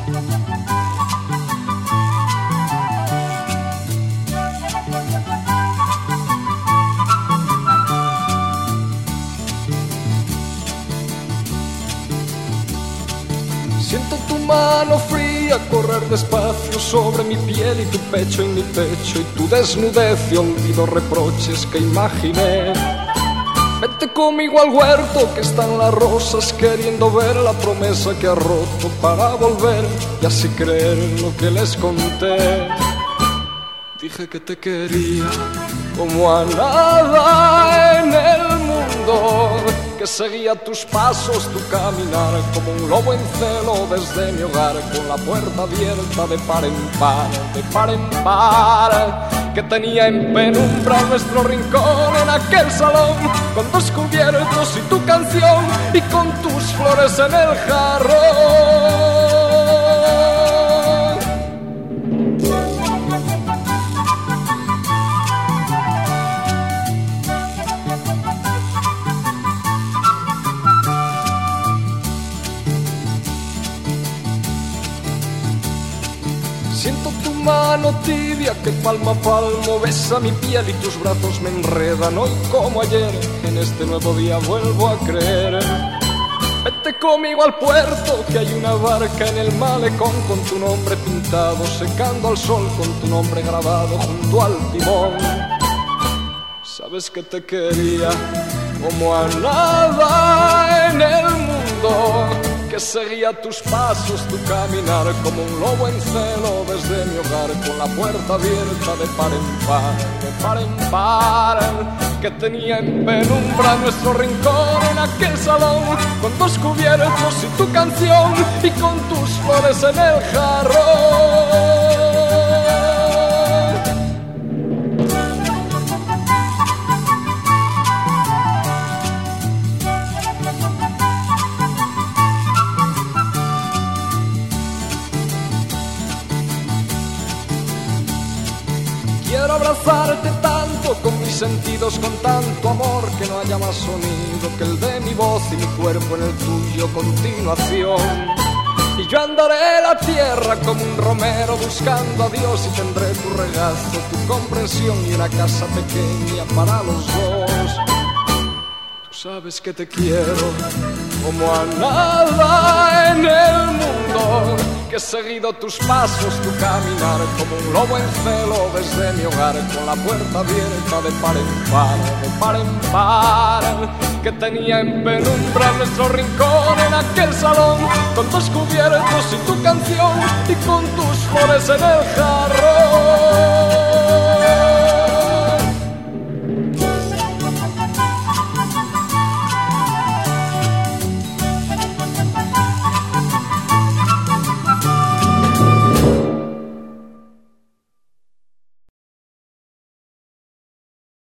Siento tu mano fría correr despacio sobre mi piel y tu pecho en mi pecho y tu desnudez y olvido reproches que imaginé. Vete conmigo al huerto que están las rosas queriendo ver la promesa que ha roto para volver y así creer lo que les conté. Dije que te quería como a nada en el mundo, que seguía tus pasos, tu caminar como un lobo en celo desde mi hogar, con la puerta abierta de par en par, de par en par, que tenía en penumbra nuestro rincón en aquel salón, con dos cubiertos y tu canción y con tus flores en el jarrón. Siento tu mano tibia que palmo a palmo besa mi piel y tus brazos me enredan. Hoy como ayer, en este nuevo día vuelvo a creer. Vete conmigo al puerto, que hay una barca en el malecón con tu nombre pintado, secando al sol con tu nombre grabado junto al timón. Sabes que te quería como a nada en el mundo, que seguía tus pasos, tu caminar como un lobo en celo desde mi hogar, con la puerta abierta de par en par, de par en par, que tenía en penumbra nuestro rincón en aquel salón, con dos cubiertos y tu canción y con tus flores en el jarrón. Quiero abrazarte tanto con mis sentidos, con tanto amor, que no haya más sonido que el de mi voz y mi cuerpo en el tuyo continuación. Y yo andaré la tierra como un romero buscando a Dios y tendré tu regazo, tu comprensión y una casa pequeña para los dos. Tú sabes que te quiero como a nada en el mundo, que he seguido tus pasos, tu caminar como un lobo en celo desde mi hogar, con la puerta abierta de par en par, de par en par, que tenía en penumbra nuestro rincón en aquel salón, con dos cubiertos y tu canción y con tus flores en el jarrón.